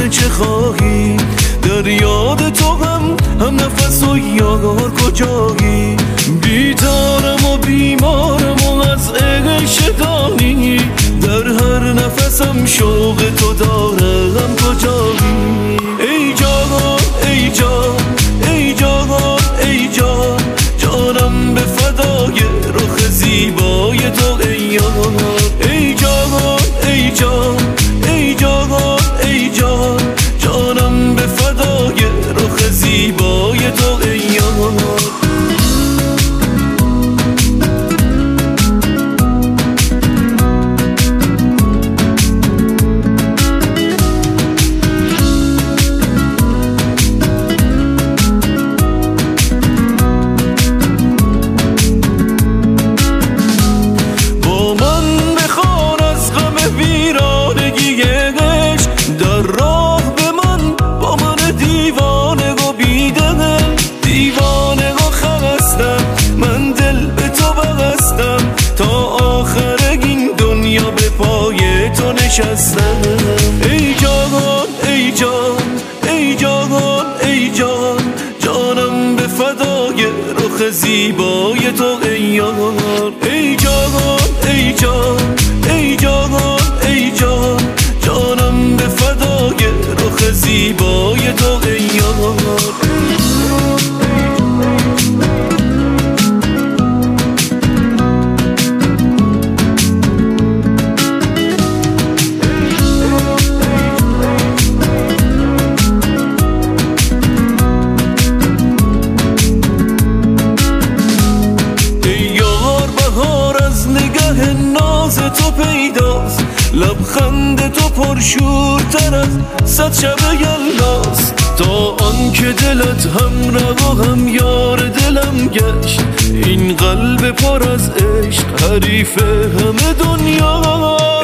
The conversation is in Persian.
چه خواهی، در یاد تو هم نفس و یار کجایی. بیدارم و بیمارم و از عشق دانی، در هر نفسم شوق تو دارم کجایی. ای جان ای جان ای جان ای جان، جانم به فدای رخ زیبای تو ای یار. ای جان ای جان ای جان ای جان، جانم به فدای رخ زیبای تو ای یار. ای جان ای جان ای جان ای جان، جانم به فدای رخ زیبای تو ای یار. ای جان ای جان ای جان ای جان، جانم به فدای رخ زیبای تو ای یار. تو پیداست، لبخند تو پرشورتر از 100 شب یلداست. تا آن که دلت هم رو هم یار دلم گشت، این قلب پر از عشق حریف همه دنیا.